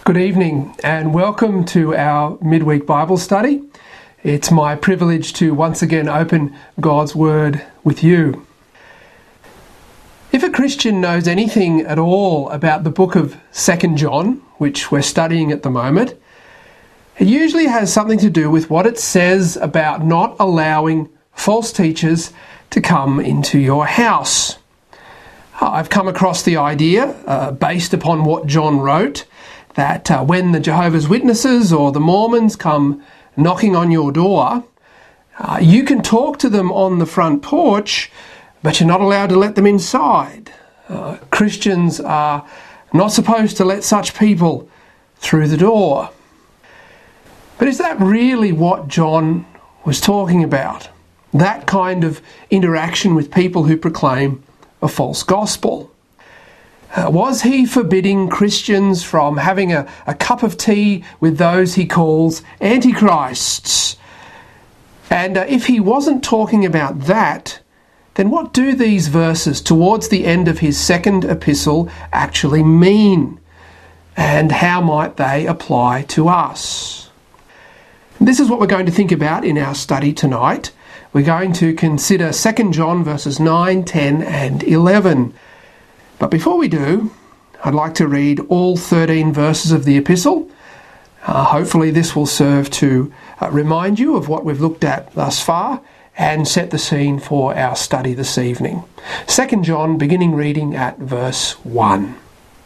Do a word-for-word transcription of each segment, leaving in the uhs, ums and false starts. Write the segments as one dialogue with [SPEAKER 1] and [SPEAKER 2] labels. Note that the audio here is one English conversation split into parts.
[SPEAKER 1] Good evening and welcome to our midweek Bible study. It's my privilege to once again open God's Word with you. If a Christian knows anything at all about the book of Second John, which we're studying at the moment, it usually has something to do with what it says about not allowing false teachers to come into your house. I've come across the idea, uh, based upon what John wrote, that uh, when the Jehovah's Witnesses or the Mormons come knocking on your door, uh, you can talk to them on the front porch, but you're not allowed to let them inside. Uh, Christians are not supposed to let such people through the door. But is that really what John was talking about? That kind of interaction with people who proclaim a false gospel? Uh, was he forbidding Christians from having a, a cup of tea with those he calls antichrists? And uh, if he wasn't talking about that, then what do these verses towards the end of his second epistle actually mean? And how might they apply to us? This is what we're going to think about in our study tonight. We're going to consider Second John verses nine, ten and eleven. But before we do, I'd like to read all thirteen verses of the epistle. Uh, hopefully this will serve to uh, remind you of what we've looked at thus far and set the scene for our study this evening. Second John, beginning reading at verse one.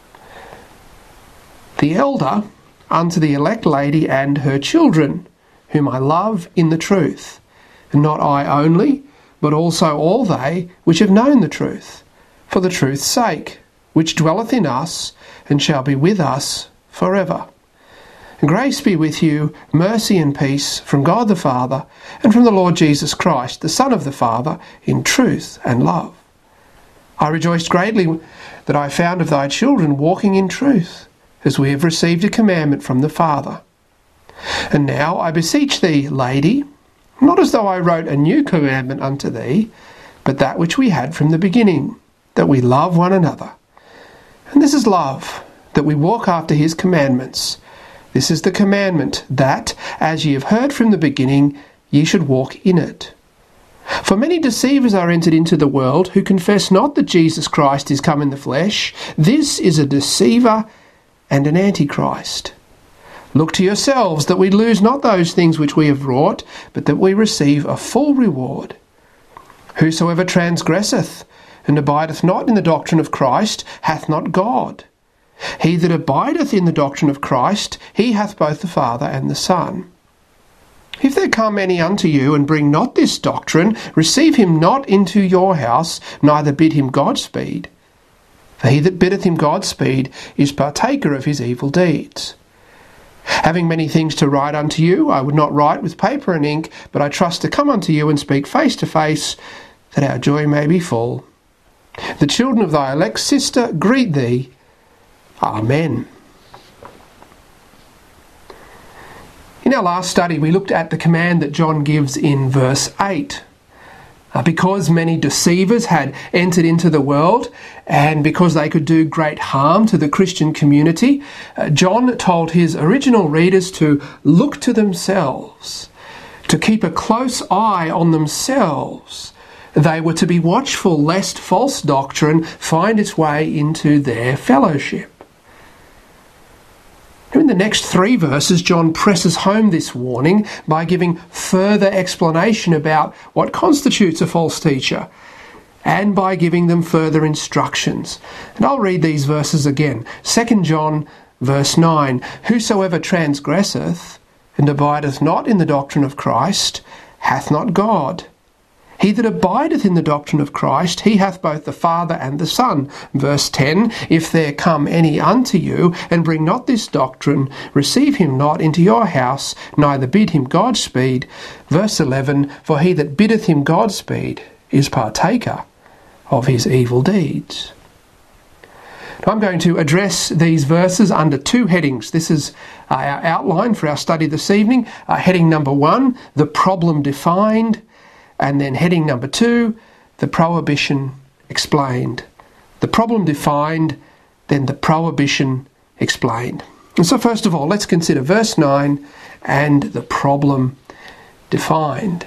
[SPEAKER 1] The elder unto the elect lady and her children, whom I love in the truth, and not I only, but also all they which have known the truth, for the truth's sake, which dwelleth in us, and shall be with us forever. Grace be with you, mercy and peace from God the Father, and from the Lord Jesus Christ, the Son of the Father, in truth and love. I rejoiced greatly that I found of thy children walking in truth, as we have received a commandment from the Father. And now I beseech thee, lady, not as though I wrote a new commandment unto thee, but that which we had from the beginning, that we love one another. And this is love, that we walk after his commandments. This is the commandment, that, as ye have heard from the beginning, ye should walk in it. For many deceivers are entered into the world, who confess not that Jesus Christ is come in the flesh. This is a deceiver and an antichrist. Look to yourselves, that we lose not those things which we have wrought, but that we receive a full reward. Whosoever transgresseth, and abideth not in the doctrine of Christ, hath not God. He that abideth in the doctrine of Christ, he hath both the Father and the Son. If there come any unto you, and bring not this doctrine, receive him not into your house, neither bid him Godspeed. For he that biddeth him Godspeed is partaker of his evil deeds. Having many things to write unto you, I would not write with paper and ink, but I trust to come unto you and speak face to face, that our joy may be full. The children of thy elect sister greet thee. Amen. In our last study, we looked at the command that John gives in verse eight. Uh, because many deceivers had entered into the world, and because they could do great harm to the Christian community, uh, John told his original readers to look to themselves, to keep a close eye on themselves. They were to be watchful lest false doctrine find its way into their fellowship. In the next three verses, John presses home this warning by giving further explanation about what constitutes a false teacher, and by giving them further instructions. And I'll read these verses again. Second John verse nine, Whosoever transgresseth, and abideth not in the doctrine of Christ, hath not God. He that abideth in the doctrine of Christ, he hath both the Father and the Son. Verse ten, If there come any unto you, and bring not this doctrine, receive him not into your house, neither bid him Godspeed. Verse eleven, For he that biddeth him Godspeed is partaker of his evil deeds. Now I'm going to address these verses under two headings. This is our outline for our study this evening. Uh, heading number one, the problem defined. And then heading number two, the prohibition explained. The problem defined, then the prohibition explained. And so first of all, let's consider verse nine and the problem defined.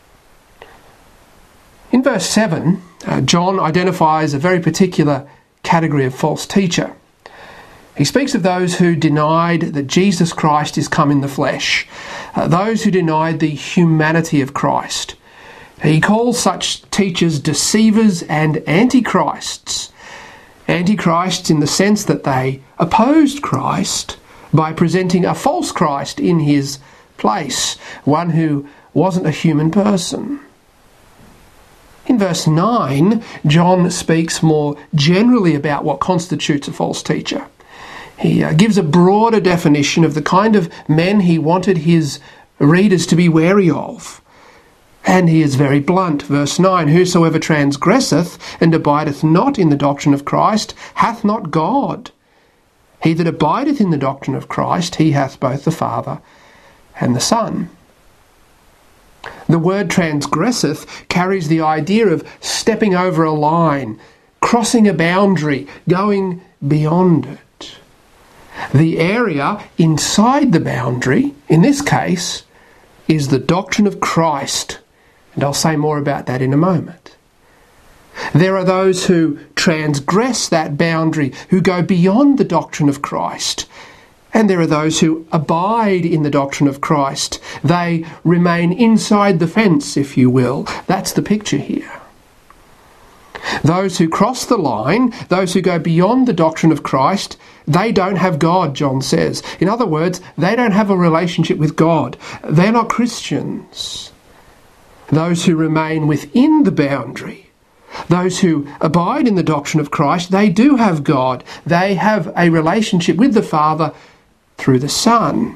[SPEAKER 1] In verse seven, uh, John identifies a very particular category of false teacher. He speaks of those who denied that Jesus Christ is come in the flesh, uh, those who denied the humanity of Christ. He calls such teachers deceivers and antichrists. Antichrists in the sense that they opposed Christ by presenting a false Christ in his place, one who wasn't a human person. In verse nine, John speaks more generally about what constitutes a false teacher. He uh, gives a broader definition of the kind of men he wanted his readers to be wary of. And he is very blunt. Verse nine, whosoever transgresseth and abideth not in the doctrine of Christ hath not God. He that abideth in the doctrine of Christ, he hath both the Father and the Son. The word transgresseth carries the idea of stepping over a line, crossing a boundary, going beyond it. The area inside the boundary, in this case, is the doctrine of Christ. And I'll say more about that in a moment. There are those who transgress that boundary, who go beyond the doctrine of Christ. And there are those who abide in the doctrine of Christ. They remain inside the fence, if you will. That's the picture here. Those who cross the line, those who go beyond the doctrine of Christ, they don't have God, John says. In other words, they don't have a relationship with God. They're not Christians. Those who remain within the boundary, those who abide in the doctrine of Christ, they do have God. They have a relationship with the Father through the Son.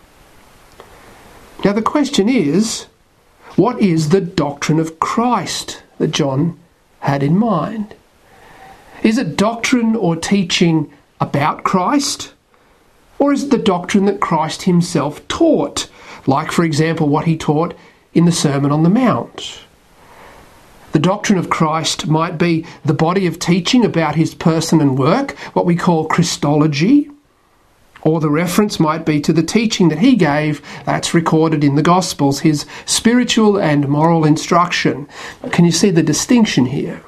[SPEAKER 1] Now the question is, what is the doctrine of Christ that John had in mind? Is it doctrine or teaching about Christ? Or is it the doctrine that Christ himself taught? Like, for example, what he taught in the Sermon on the Mount. The doctrine of Christ might be the body of teaching about his person and work, what we call Christology, or the reference might be to the teaching that he gave that's recorded in the Gospels, his spiritual and moral instruction. Can you see the distinction here?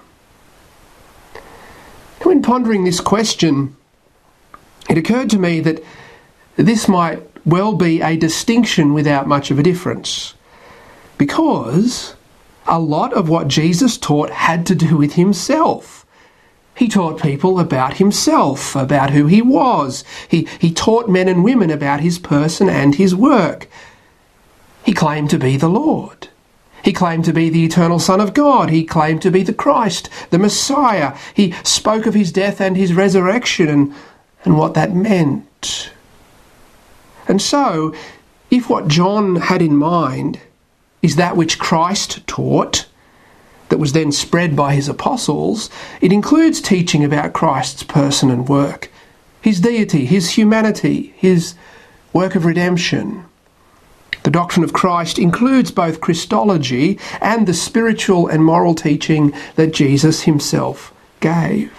[SPEAKER 1] When pondering this question, it occurred to me that this might well be a distinction without much of a difference, because a lot of what Jesus taught had to do with himself. He taught people about himself, about who he was. He, he taught men and women about his person and his work. He claimed to be the Lord. He claimed to be the eternal Son of God. He claimed to be the Christ, the Messiah. He spoke of his death and his resurrection and, and what that meant. And so, if what John had in mind is that which Christ taught, that was then spread by his apostles, it includes teaching about Christ's person and work, his deity, his humanity, his work of redemption. The doctrine of Christ includes both Christology and the spiritual and moral teaching that Jesus himself gave.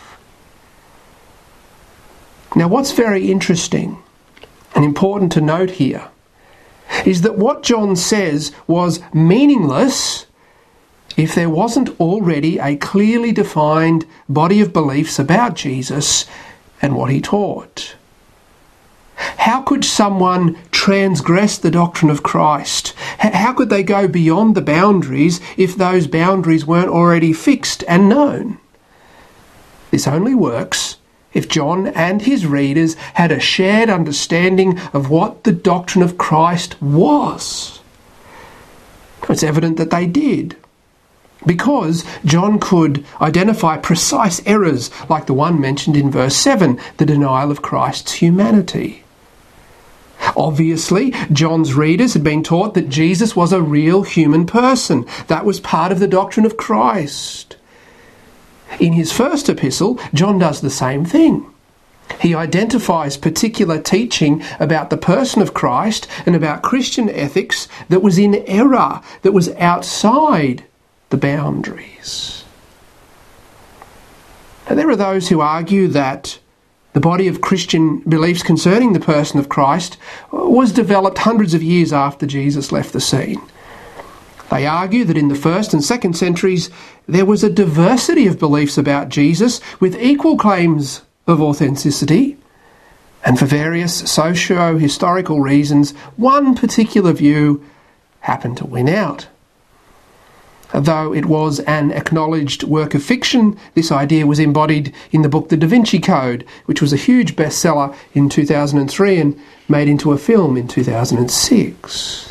[SPEAKER 1] Now, what's very interesting and important to note here is that what John says was meaningless if there wasn't already a clearly defined body of beliefs about Jesus and what he taught. How could someone transgress the doctrine of Christ? How could they go beyond the boundaries if those boundaries weren't already fixed and known? This only works if John and his readers had a shared understanding of what the doctrine of Christ was. It's evident that they did, because John could identify precise errors like the one mentioned in verse seven, the denial of Christ's humanity. Obviously, John's readers had been taught that Jesus was a real human person. That was part of the doctrine of Christ. In his first epistle, John does the same thing. He identifies particular teaching about the person of Christ and about Christian ethics that was in error, that was outside the boundaries. Now, there are those who argue that the body of Christian beliefs concerning the person of Christ was developed hundreds of years after Jesus left the scene. They argue that in the first and second centuries there was a diversity of beliefs about Jesus with equal claims of authenticity, and for various socio-historical reasons one particular view happened to win out. Though it was an acknowledged work of fiction, this idea was embodied in the book The Da Vinci Code, which was a huge bestseller in two thousand three and made into a film in two thousand six.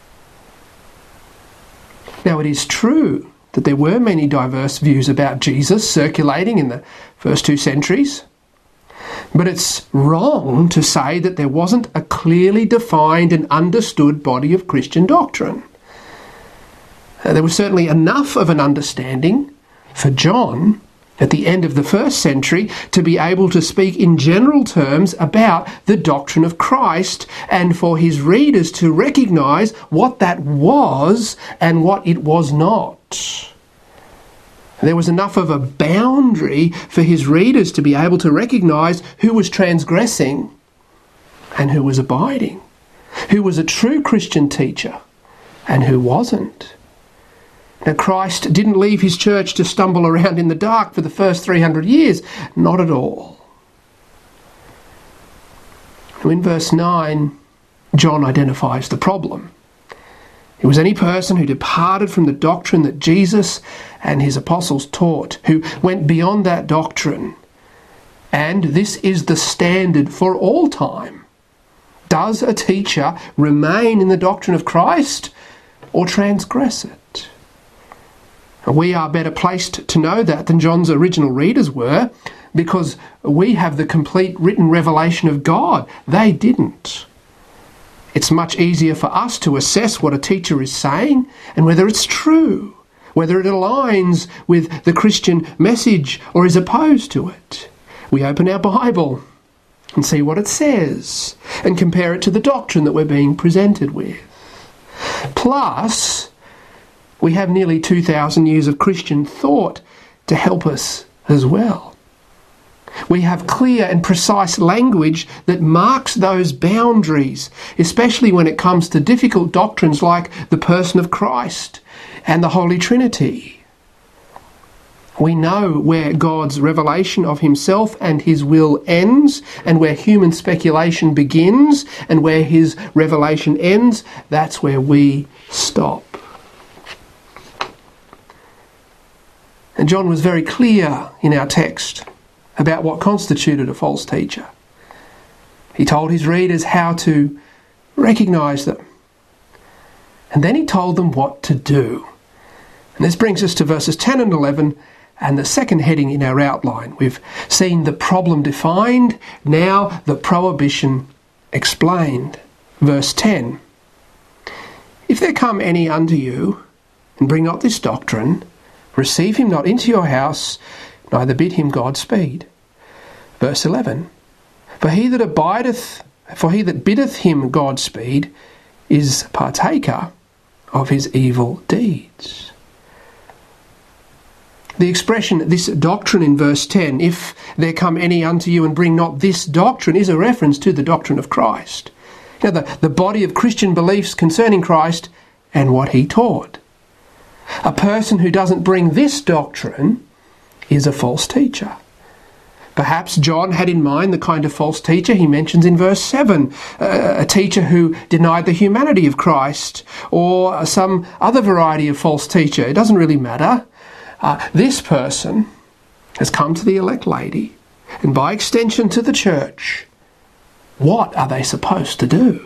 [SPEAKER 1] Now, it is true that there were many diverse views about Jesus circulating in the first two centuries, but it's wrong to say that there wasn't a clearly defined and understood body of Christian doctrine. Uh, there was certainly enough of an understanding for John at the end of the first century to be able to speak in general terms about the doctrine of Christ, and for his readers to recognise what that was and what it was not. There was enough of a boundary for his readers to be able to recognise who was transgressing and who was abiding, who was a true Christian teacher and who wasn't. Now, Christ didn't leave his church to stumble around in the dark for the first three hundred years. Not at all. Now, in verse nine, John identifies the problem. It was any person who departed from the doctrine that Jesus and his apostles taught, who went beyond that doctrine. And this is the standard for all time. Does a teacher remain in the doctrine of Christ or transgress it? We are better placed to know that than John's original readers were, because we have the complete written revelation of God. They didn't. It's much easier for us to assess what a teacher is saying and whether it's true, whether it aligns with the Christian message or is opposed to it. We open our Bible and see what it says and compare it to the doctrine that we're being presented with. Plus, we have nearly two thousand years of Christian thought to help us as well. We have clear and precise language that marks those boundaries, especially when it comes to difficult doctrines like the person of Christ and the Holy Trinity. We know where God's revelation of himself and his will ends, and where human speculation begins, and where his revelation ends. That's where we stop. And John was very clear in our text about what constituted a false teacher. He told his readers how to recognise them. And then he told them what to do. And this brings us to verses ten and eleven and the second heading in our outline. We've seen the problem defined, now the prohibition explained. Verse ten. If there come any unto you, and bring not this doctrine, receive him not into your house, neither bid him Godspeed. Verse eleven. For he that abideth, for he that biddeth him Godspeed is partaker of his evil deeds. The expression, this doctrine in verse ten, if there come any unto you and bring not this doctrine, is a reference to the doctrine of Christ. You know, the, the body of Christian beliefs concerning Christ and what he taught. A person who doesn't bring this doctrine is a false teacher. Perhaps John had in mind the kind of false teacher he mentions in verse seven, uh, a teacher who denied the humanity of Christ, or some other variety of false teacher. It doesn't really matter. Uh, this person has come to the elect lady, and by extension to the church. What are they supposed to do?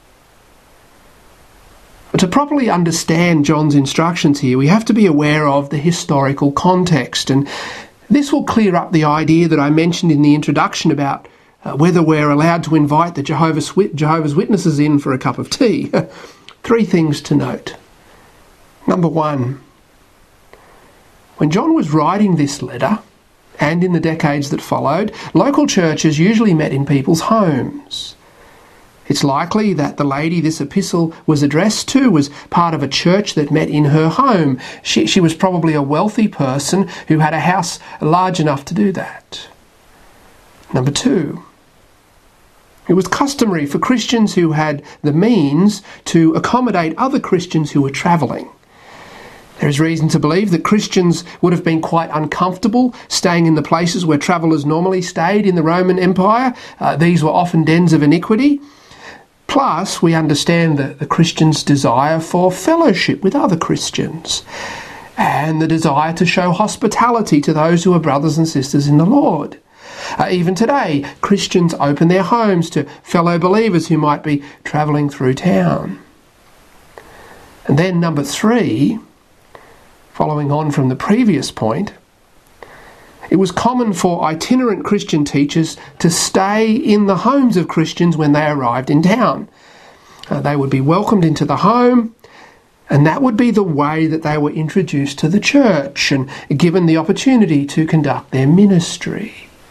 [SPEAKER 1] But to properly understand John's instructions here, we have to be aware of the historical context, and this will clear up the idea that I mentioned in the introduction about uh, whether we're allowed to invite the Jehovah's, Jehovah's Witnesses in for a cup of tea. Three things to note. Number one, when John was writing this letter, and in the decades that followed, local churches usually met in people's homes. It's likely that the lady this epistle was addressed to was part of a church that met in her home. She, she was probably a wealthy person who had a house large enough to do that. Number two, it was customary for Christians who had the means to accommodate other Christians who were travelling. There is reason to believe that Christians would have been quite uncomfortable staying in the places where travellers normally stayed in the Roman Empire. Uh, these were often dens of iniquity. Plus, we understand the, the Christians' desire for fellowship with other Christians and the desire to show hospitality to those who are brothers and sisters in the Lord. Uh, even today, Christians open their homes to fellow believers who might be travelling through town. And then number three, following on from the previous point, it was common for itinerant Christian teachers to stay in the homes of Christians when they arrived in town. Uh, they would be welcomed into the home, and that would be the way that they were introduced to the church and given the opportunity to conduct their ministry.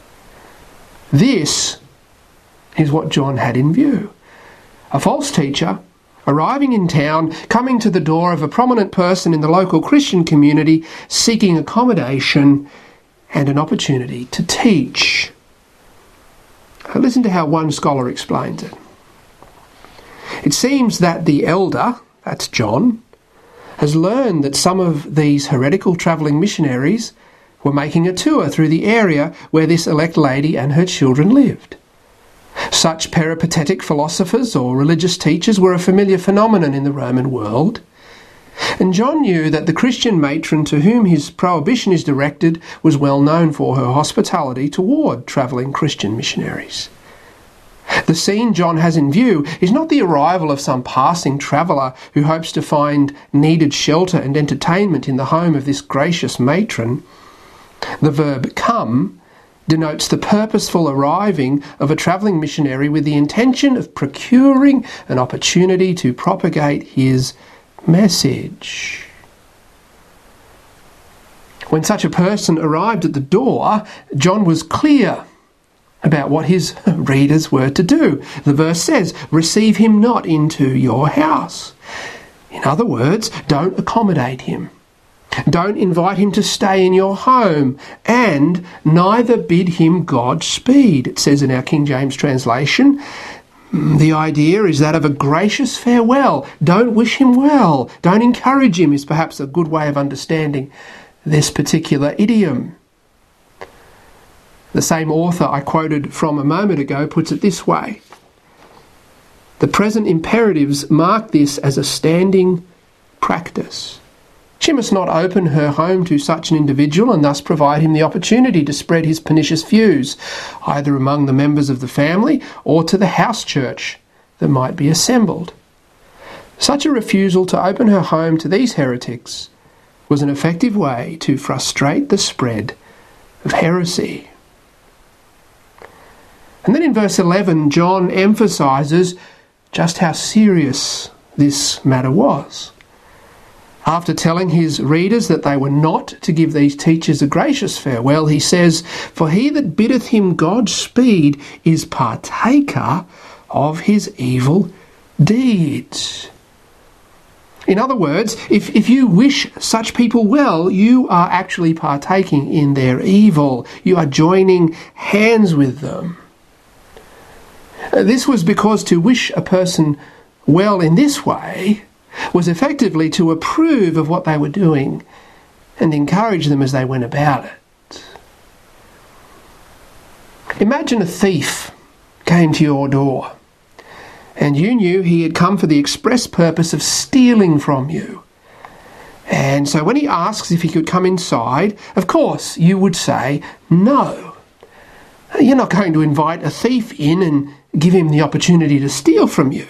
[SPEAKER 1] This is what John had in view. A false teacher arriving in town, coming to the door of a prominent person in the local Christian community, seeking accommodation and an opportunity to teach. Now listen to how one scholar explains it. It seems that the elder, that's John, has learned that some of these heretical travelling missionaries were making a tour through the area where this elect lady and her children lived. Such peripatetic philosophers or religious teachers were a familiar phenomenon in the Roman world, and John knew that the Christian matron to whom his prohibition is directed was well known for her hospitality toward travelling Christian missionaries. The scene John has in view is not the arrival of some passing traveller who hopes to find needed shelter and entertainment in the home of this gracious matron. The verb come denotes the purposeful arriving of a travelling missionary with the intention of procuring an opportunity to propagate his message. When such a person arrived at the door, John was clear about what his readers were to do. The verse says, "Receive him not into your house." In other words, don't accommodate him. Don't invite him to stay in your home, and neither bid him Godspeed. It says in our King James translation. The idea is that of a gracious farewell. Don't wish him well. Don't encourage him is perhaps a good way of understanding this particular idiom. The same author I quoted from a moment ago puts it this way. The present imperatives mark this as a standing practice. She must not open her home to such an individual and thus provide him the opportunity to spread his pernicious views, either among the members of the family or to the house church that might be assembled. Such a refusal to open her home to these heretics was an effective way to frustrate the spread of heresy. And then in verse eleven, John emphasises just how serious this matter was. After telling his readers that they were not to give these teachers a gracious farewell, he says, "For he that biddeth him Godspeed is partaker of his evil deeds." In other words, if, if you wish such people well, you are actually partaking in their evil. You are joining hands with them. This was because to wish a person well in this way was effectively to approve of what they were doing and encourage them as they went about it. Imagine a thief came to your door and you knew he had come for the express purpose of stealing from you. And so when he asks if he could come inside, of course you would say no. You're not going to invite a thief in and give him the opportunity to steal from you.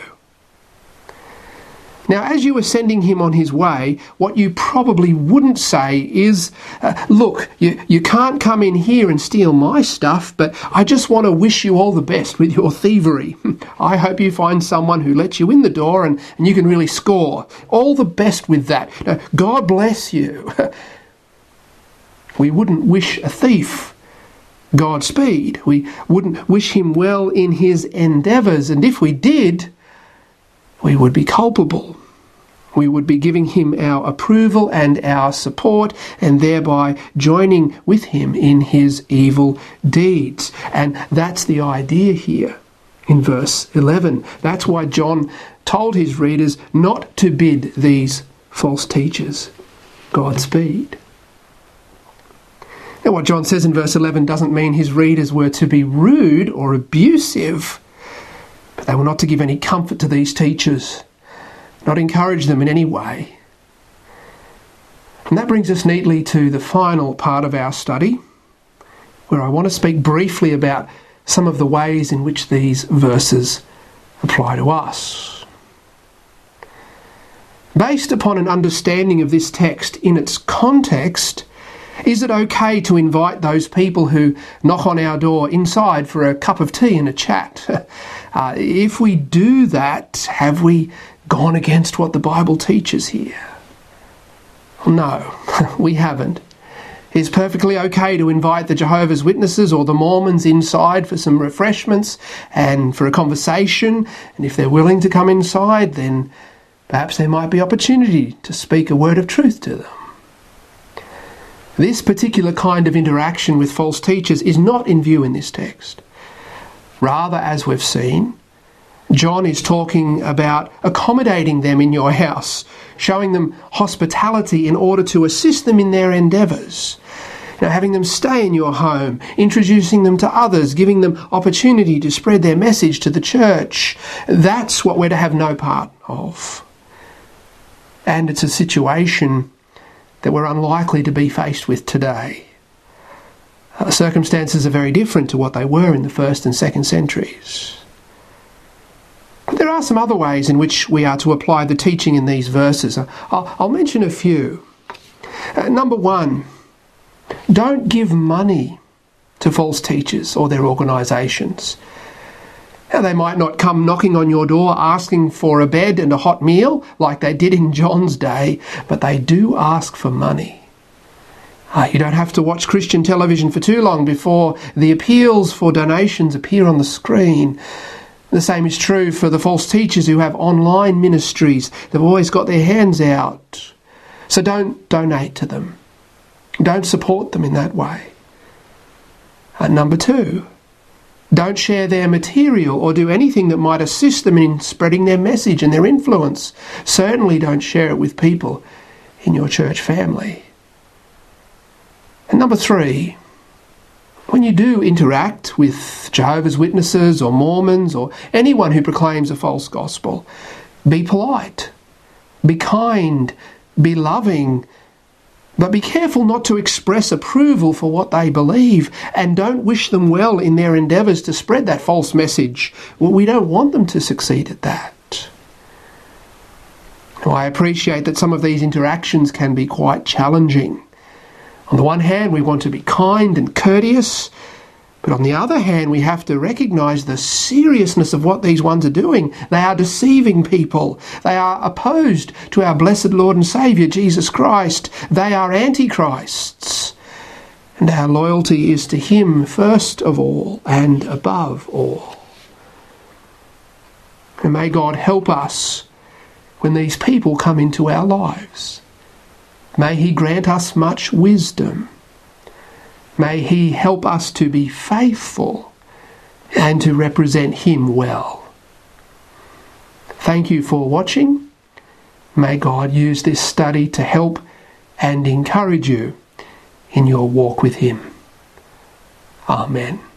[SPEAKER 1] Now, as you were sending him on his way, what you probably wouldn't say is, uh, look, you, you can't come in here and steal my stuff, but I just want to wish you all the best with your thievery. I hope you find someone who lets you in the door and, and you can really score. All the best with that. Now, God bless you. We wouldn't wish a thief Godspeed. We wouldn't wish him well in his endeavours, and if we did, we would be culpable. We would be giving him our approval and our support, and thereby joining with him in his evil deeds. And that's the idea here in verse eleven. That's why John told his readers not to bid these false teachers Godspeed. Now, what John says in verse eleven doesn't mean his readers were to be rude or abusive, but they were not to give any comfort to these teachers, not encourage them in any way. And that brings us neatly to the final part of our study, where I want to speak briefly about some of the ways in which these verses apply to us. Based upon an understanding of this text in its context, is it okay to invite those people who knock on our door inside for a cup of tea and a chat? Uh, if we do that, have we gone against what the Bible teaches here? No, we haven't. It's perfectly okay to invite the Jehovah's Witnesses or the Mormons inside for some refreshments and for a conversation. And if they're willing to come inside, then perhaps there might be opportunity to speak a word of truth to them. This particular kind of interaction with false teachers is not in view in this text. Rather, as we've seen, John is talking about accommodating them in your house, showing them hospitality in order to assist them in their endeavours. You know, having them stay in your home, introducing them to others, giving them opportunity to spread their message to the church. That's what we're to have no part of. And it's a situation that we're unlikely to be faced with today. Uh, circumstances are very different to what they were in the first and second centuries. But there are some other ways in which we are to apply the teaching in these verses. I'll, I'll mention a few. Uh, number one, don't give money to false teachers or their organisations. Now, they might not come knocking on your door asking for a bed and a hot meal like they did in John's day, but they do ask for money. Uh, you don't have to watch Christian television for too long before the appeals for donations appear on the screen. The same is true for the false teachers who have online ministries. They've always got their hands out. So don't donate to them. Don't support them in that way. Uh, number two, don't share their material or do anything that might assist them in spreading their message and their influence. Certainly don't share it with people in your church family. And number three, when you do interact with Jehovah's Witnesses or Mormons or anyone who proclaims a false gospel, be polite, be kind, be loving, but be careful not to express approval for what they believe, and don't wish them well in their endeavours to spread that false message. Well, we don't want them to succeed at that. Now, I appreciate that some of these interactions can be quite challenging. On the one hand, we want to be kind and courteous, but on the other hand, we have to recognise the seriousness of what these ones are doing. They are deceiving people. They are opposed to our blessed Lord and Saviour, Jesus Christ. They are antichrists. And our loyalty is to him first of all and above all. And may God help us when these people come into our lives. May he grant us much wisdom. May he help us to be faithful and to represent him well. Thank you for watching. May God use this study to help and encourage you in your walk with him. Amen.